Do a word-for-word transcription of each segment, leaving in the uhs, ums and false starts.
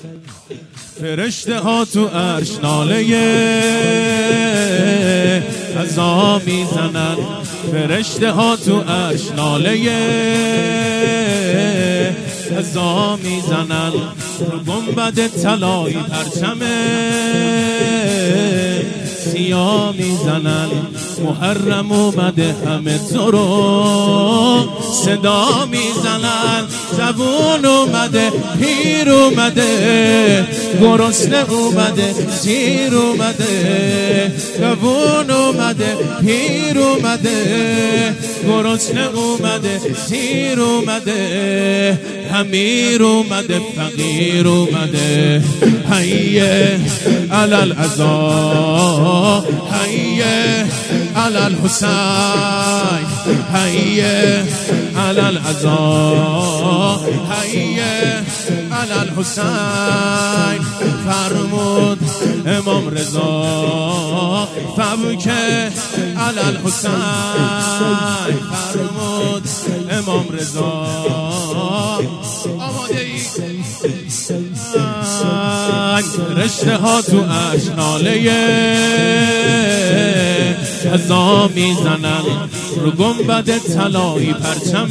فرشته ها تو عرش ناله عزا میزنن، فرشته ها تو عرش ناله عزا میزنن، رو گنبد طلایی پرچم سیاه میزنن. محرم اومده همه تو رو صدا میزنن، جوون اومده پیر اومده، گرسنه اومده سیر اومده، جوون اومده پیر اومده، گرسنه اومده سیر اومده، امیر اومده فقیر اومده. حیه علی العزا، حیه علی الحسین، حیه علی العزا، حیه علی الحسین. فرمود امام رضا فبکه علی الحسین، فرمود امام رضا. آماده ای؟ رشته ها تو عرش ناله عزا میزنن، رو گنبد طلایی پرچم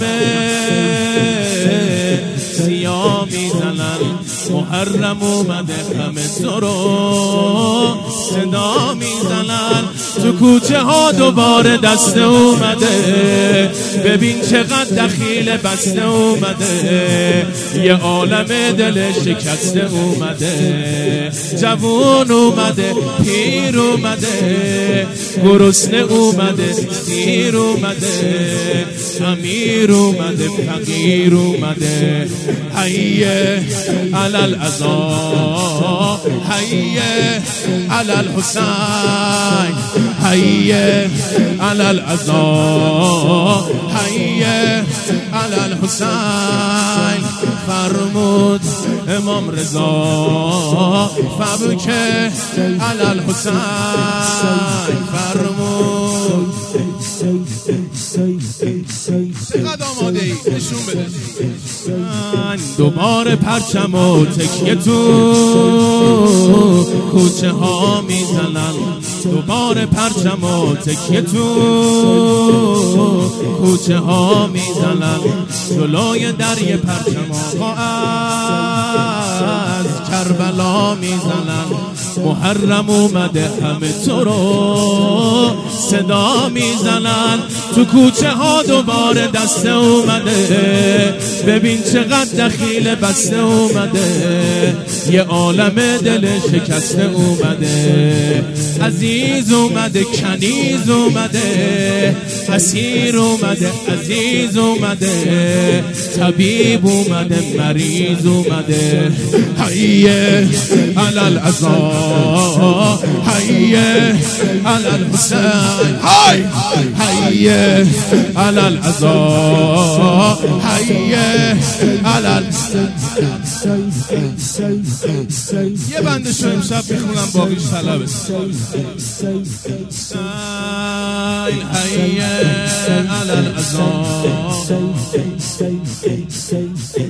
سیاه میزنن. محرم اومده همه تو رو صدا میزنن، تو کوچه ها دوباره دسته اومده، ببین چقدر دخیل بسته اومده، یه عالم دل شکسته اومده، جوون اومده پیر اومده، گرسنه اومده سیر اومده، امیر اومده فقیر اومده. حیه علی العزا، حیه علی الحسین، حیه علی العزا، حیه علی الحسین. فرمود امام رضا فبکه علی الحسین، فرمود. چقدر آماده ای؟ نشون بده. دوباره پرچم و تکیه تو کوچه ها میزنن، دوباره پرچم و تکیه تو کوچه ها میزنن، جلوی دریه پرچم ها از کربلا میزنن. محرم اومده همه تو رو صدا میزنن، تو کوچه ها دوباره دسته اومده، ببین چقدر دخیل بسته اومده، یه عالم دل شکسته اومده. عزیز اومده کنیز اومده، اسیر اومده عزیز اومده، طبیب اومده مریض اومده. حیه علی العزا، حیه علی الحسین، حیه علی العزا، حیه علی. یه بندشو امشب میخونم باقیش طلبه. حیه علی العزا.